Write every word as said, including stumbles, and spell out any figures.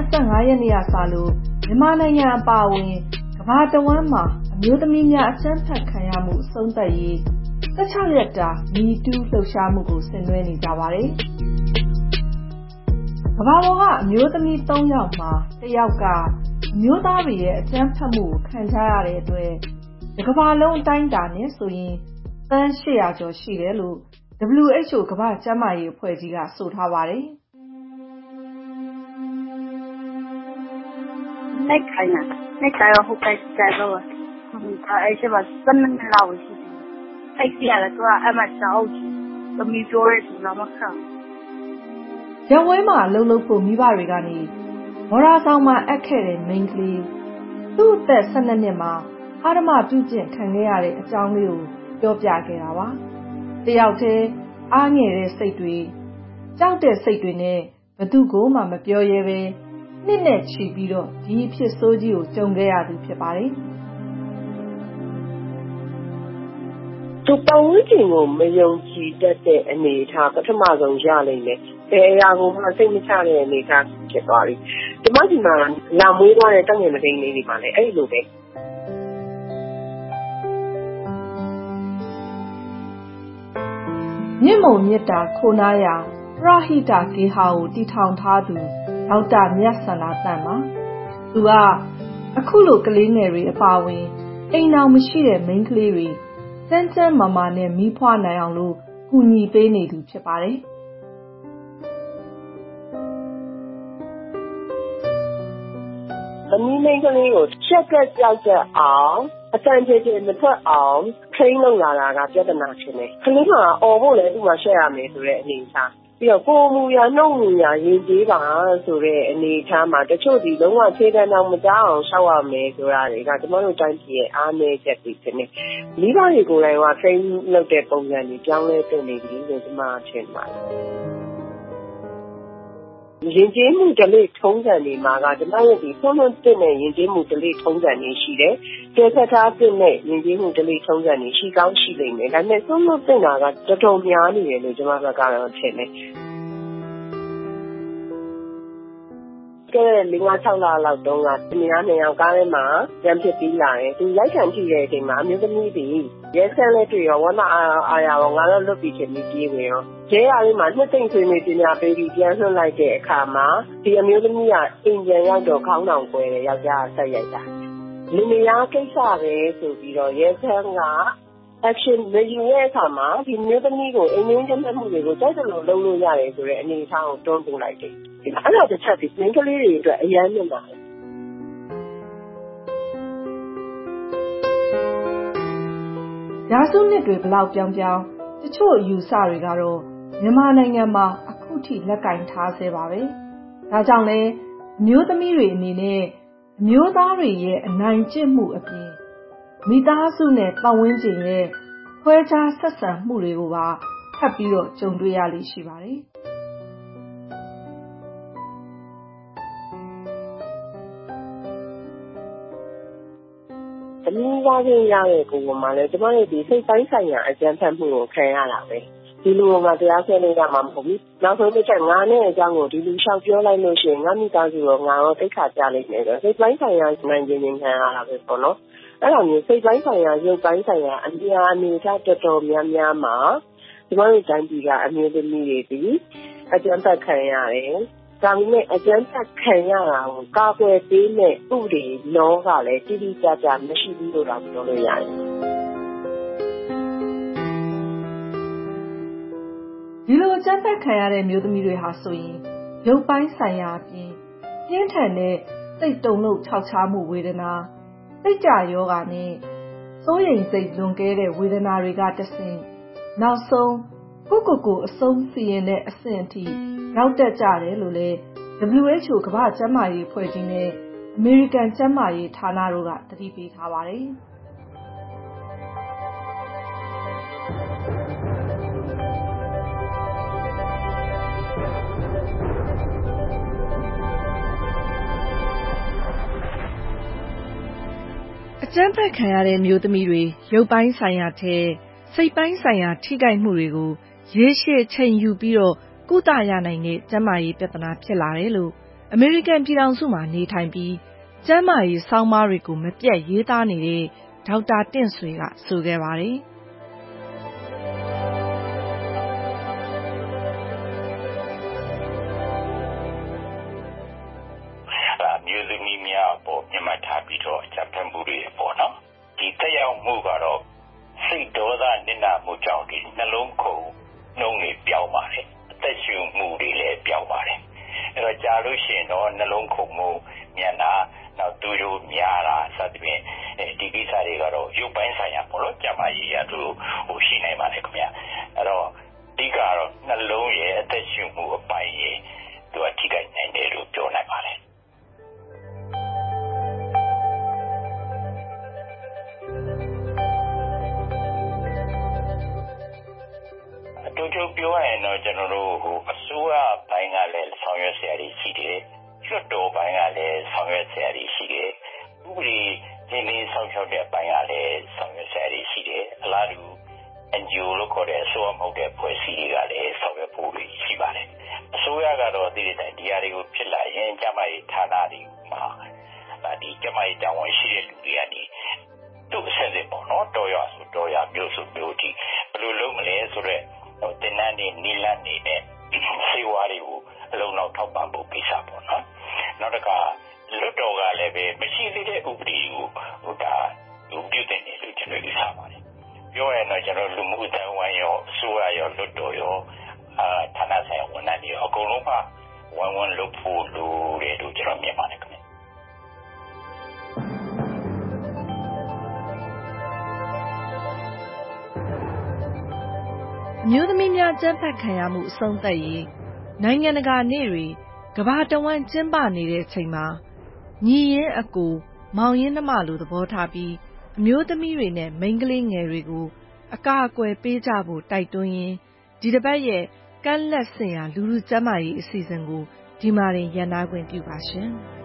十五ရက်နေ့ကစလို့မြန်မာနိုင်ငံအပါအဝင်ကမ္ဘာတဝန်းမှာအမျိုးသမီးများအကြမ်းဖက်ခံရမှုအဆုံးသတ်ရေး၁၆ရက်တာမီတူးလှုပ်ရှားမှုကိုဆင်နွှဲနေကြပါတယ်။ကမ္ဘာပေါ်ကအမျိုးသမီး၃ယောက်မှာတစ်ယောက်ကအမျိုးသားတွေရဲ့အကြမ်းဖက်မှုကိုခံကြရတဲ့အတွက်ဒီကမ္ဘာလုံးအတိုင်းအတာနဲ့ဆိုရင်သန်း၈ရာကျော်ရှိတယ်လို့ ဒဗလျူအိချ်အို ကမ္ဘာ့ကျန်းမာရေးအဖွဲ့ကြီးကဆိုထားပါတယ်။လိုက်ခိုင်းတာလိုက်ခိုင်းတော့ဟုတ်ကဲ့ကြတော့အဲ့ဒီမှာစနေနေ့လောက်ရှိတယ်အဲ့ဒီရတယ်သူကအမှချောက်ကြီးသမီးပြောရဲဆိုတာမခံရဝဲမှာအလုပ်လုပ်ဖို့မိဘတွေကနေမော်ရာဆောင်မှာအပ်ခဲ့တဲ့မိန်းကလေးသူ့အသက်၁၂နှစ်မှာအာရမပြုကျင့်ခံခဲ့ရတဲ့အကြောင်းလေးကိုပြောပြခဲ့တာပါတယောက်တည်းအားငယ်တဲ့စိတ်တွေကြောက်တဲ့စိတ်တွေနဲ့ဘသူကိုမှမပြောရဲပဲနှစ်နဲ့ချီပြီးတော့ဒီအဖြစ်ဆိုးကြီးကိုကြုံခဲ့ရသူဖြစ်ပါတယ်သူပတ်ဝန်းကျင်ကိုမယုံကြည်တတ်တဲ့အနေအထားပထမဆုံးရလိမ့်မယ်။ဘယ်အရာကိုမှစိတ်မချတဲ့အနေအထားဖြစ်သွားပြီ။ဒီမှာဒီမှာလာမွေးသွားတဲ့တငယ်မတိန်လေးတွေပါလေအဲ့လိုပဲမြင့်မုံမြတ်တာခိုနာရပရဟိတကေဟာကိုတည်ထောင်ထားသူဒေါက်တာမြတ်ဆန္ဒတန်ပါသူကအခုလိုကလေးငယ်တွေအပါအဝင်အိမ်အောင်မရှိတဲ့မိန်းကလေးတွေစမ်းစမ်းမာမာနဲ့မီးဖွားနိုင်အောင်လို့ကူညီပေးနေသူဖြစ်ပါတယ်အမီးမိန်းကလေးကိုချက်ကက်ကြောက်ကြအောင်အတန်ကျေကျေမထွက်အောင် train လုပ်လာတာကပြဿနာဖြစ်နေ။ကလေးကအော်ဖို့လည်းသူ့မှာရှက်ရမယ်ဆိုတဲ့အနေအထားပြီးတော့ကိုယ်မူရာနှုတ်မူရာရင်ကျေးပါဆိုတဲ့အနေအထားမှာတချို့ဒီလုံးဝခြေတန်းအောင်မကြောက်အောင်ရှောက်ရမယ်ဆိုတာတွေကကျမတို့တိုင်းပြည်ရဲ့အားနည်းချက်တွေဖြစ်နေ။မိဘတွေကိုယ်တိုင်က train လုပ်တဲ့ပုံစံတွေပြောင်းလဲပြနေပြီလို့ကျမထင်ပါတယ်။ရင်ကျေးမှုဓလေ့ထုံးစံတွေမှာကကျမတို့ဒီဆုံးမတင်တဲ့ရင်ကျေးမှုဓလေ့ထုံးစံတွေရှိတယ်။ကျေဆက်ထားတဲ့ရင်ကျေးမှုဓလေ့ထုံးစံတွေရှိကောင်းရှိနိုင်တယ်။ဒါပေမဲ့ဆုံးမတင်တာကတော်တော်များနေတယ်လို့ကျမတို့ကတော့ထင်တယ်။ကဲလေးငါးခြောက်လလောက်တုန်းကဒီများနေအောင်ကားထဲမှာရံဖြစ်ပြီးလာတယ်။သူလိုက်ခံကြည့်တဲ့အချိန်မှာအမျိုးသမီးတွေရဲဆန်းလက်တွေရောဝမ်းမအာရရောငါတော့လွတ်ပြီးချင်ပြီးပြေးဝင်ရောရဲရလေးမှာနှစ်သိမ့်ဆွေးနေပညာပေးပြီးပြန်လွှတ်လိုက်တဲ့အခါမှာဒီအမျိုးသမီးကအိမ်ပြန်ရောက်တော့ခေါင်းတောင်ကွဲတယ်ယောက်ျားဆက်ရိုက်တာလူမယားကိစ္စပဲဆိုပြီးတော့ရဲဆန်းက action မယူတဲ့အခါမှာဒီမျိုးသမီးကိုအိမ်ရင်းချက်မှုတွေကိုတိုက်တယ်လို့လုပ်လို့ရတယ်ဆိုတဲ့အနေအထားကိုတွန်းပို့လိုက်တယ်အဲ့တော့တစ်ချက်ဒီမိန်းကလေးတွေအတွက်အရန်မြင်ပါတယ်ရာစုနှစ်တွေဘလောက်ပြောင်းပြောင်းတချို့အယူဆတွေကတော့မြန်မာနိုင်ငံမှာအခုထိလက်ကင်ထားဆဲပါပဲဒါကြောင့်လဲအမျိုးသမီးတွေအနေနဲ့အမျိုးသားတွေရဲ့အနိုင်ကျင့်မှုအပြင်မိသားစုနဲ့ပတ်ဝန်းကျင်ရဲ့ခွဲခြားဆက်ဆံမှုတွေကိုပါထပ်ပြီးတော့ကြုံတွေ့ရလိမ့်ရှိပါတယ်အမျိုးသားချင်းရတဲ့ကိုယ်ပေါ်မှာလည်းကျမတို့ဒီစိတ်ပိုင်းဆိုင်ရာအကြမ်းဖက်မှုကိုခံရတာပဲဒီလိုကတရားဆွဲလို့ရမှာမဟုတ်ဘူးနောက်ဆုံးတစ်ချက်ငါနဲ့အကြောင်းကိုဒီလူလျှောက်ပြောလိုက်လို့ရှိရင်ငါမိသားစုရောငါရောတိတ်ခါကြလိမ့်မယ်ဆိုစိတ်ပိုင်းဆိုင်ရာနိုင်ခြင်းချင်းခံရတာပဲပေါ့နော်အဲ့လိုမျိုးစိတ်ပိုင်းဆိုင်ရာရုပ်ပိုင်းဆိုင်ရာအများအနေထားတော်တော်များများမှာကျမတို့တိုင်းပြည်ကအမျိုးသမီးတွေဒီအကြမ်းဖက်ခံရတယ်ဒါပေမဲ့အကျဉ်းချက်ခံရတာကိုကာကွယ်ပေးမဲ့ဥပဒေလောကလည်းတိတိကျကျမရှိဘူးလို့တော့ပြောလို့ရတယ်ဒီလိုအကျဉ်းချက်ခံရတဲ့မျိုးသမီးတွေဟာဆိုရင်ရုပ်ပိုင်းဆိုင်ရာအပြင်ပြင်းထန်တဲ့စိတ်တုန်လှုပ်ခြောက်ခြားမှုဝေဒနာစိတ်ကြယောဂနဲ့စိုးရိမ်စိတ်လွန်ကဲတဲ့ဝေဒနာတွေကတဆင့်နောက်ဆုံးကိုကိုကိုအဆုံးစီရင်တဲ့အဆင့်အထိရောက်တက်ကြတယ်လို့လည်း ဒဗလျူအိချ်အို ကမ္ဘာ့ကျန်းမာရေးအဖွဲ့ကြီးနဲ့အမေရိကန်ကျန်းမာရေးဌာနတို့ကသတိပေးထားပါတယ်။အကြမ်းဖက်ခံရတဲ့မျိုးသမီးတွေရုပ်ပိုင်းဆိုင်ရာထဲစိတ်ပိုင်းဆိုင်ရာထိခိုက်မှုတွေကိုရေရှည်ချိန်ယူပြီးတော့ကုသရနိုင်တဲ့ကျန်းမာရေးပြဿနာဖြစ်လာတယ်လို့အမေရိကန်ပြည်ထောင်စုမှာနေထိုင်ပြီးကျန်းမာရေးဆောင်းပါးတွေကိုမပြတ်ရေးသားနေတဲ့ဒေါက်တာတင့်ဆွေကဆိုခဲ့ပါတယ်။မျိုးသမီးများပေါ်မြတ်မှတ်ထားပြီးတော့အကြံဖတ်မှုတွေပေါ့နော်ဒီတက်ရောက်မှုကတော့စိတ်ဒေါသနစ်နာမှုကြောင့်ဒီနှလုံးခုန်နှုံးတွေပြောင်းပါတယ်အသက်ရှူမှုတွေလည်းပြောင်းပါတယ်အဲ့တော့ကြာလို့ရှိရင်တော့နှလုံးခုန်မှုမြန်တာနောက်သူတို့များတာစသဖြင့်ဒီကိစ္စတွေကတော့ရုပ်ပိုင်းဆိုင်ရာပေါ့လို့ကျမကြီးရသူဟိုရှိနေပါလေခင်ဗျအဲ့တော့အဓိကတော့နှလုံးရဲ့အသက်ရှူမှုအပိုင်းရဲ့သူကထိခိုက်နိုင်တယ်လို့ပြောနိုင်ပါတယ်တို့ချုပ်ပြောရရင်တော့ကျွန်တော်တို့ဟိုအစိုးရဘိုင်းကလည်းဆောင်ရွက်ဆရာတွေရှိတယ်ကျွတ်တော်ဘိုင်းကလည်းဆောင်ရွက်ဆရာတွေရှိတယ်ဥပဒေရင်းနှီးဆောင်ရွက်တဲ့ဘိုင်းကလည်းဆောင်ရွက်ဆရာတွေရှိတယ်အလားတူ အန်ဂျီအို လို့ခေါ်တဲ့အစိုးရမဟုတ်တဲ့ဖွဲ့စည်းတွေကလည်းဆောင်ရွက်ဖို့ရှိပါတယ်အစိုးရကတော့ဒီတိုင်းဒီဟာတွေကိုဖြစ်လာရင်ကျမကြီးဌာနတွေမှာဒီကျမကြီးတာဝန်ရှိတဲ့လူတွေကနေသူ့အဆက်အပေါ့နော်တော်ရဆိုတော်ရမျိုးဆိုမျိုးဒီဘယ်လိုလုပ်မလဲဆိုတော့တင်နန်းနေနီလန်းနေတဲ့စေဝါတွေကိုအလုံးလောက်ထောက်ပံ့ဖို့ကိစ္စပေါ့နော်နောက်တစ်ခါလွတ်တော်ကလည်းပဲမရှိသေးတဲ့ဥပဒေကိုဟိုဒါဟိုပြုတင်နေလို့ကျွန်တော်ယူဆပါတယ်ပြောရရင်တော့ကျွန်တော်လူမှုအတိုင်းဝိုင်းရောအစိုးရရောလွတ်တော်ရောအာဌာနဆိုင်ရာဝန်ထမ်းတွေအကုန်လုံးကဝန်ဝန်လုပ်ဖို့လိုတယ်လို့ကျွန်တော်မြင်ပါတယ်ခင်ဗျအမျိုးသမီးများကျန်းဖတ်ခံရမှုအဆုံးသတ်ရေးနိုင်ငံတကာနေ့တွေကမ္ဘာတဝန်းကျင်းပနေတဲ့ချိန်မှာညီရင်းအကိုမောင်ရင်းနှမလိုသဘောထားပြီးအမျိုးသမီးတွေနဲ့မိန်းကလေးငယ်တွေကိုအကာအကွယ်ပေးကြဖို့တိုက်တွန်းရင်းဒီတစ်ပတ်ရဲ့ကမ်းလက်စင်ရာလူလူကျန်းမာရေးအစီအစဉ်ကိုဒီမှာတင်ရန်နာခွင့်ပြုပါရှင်။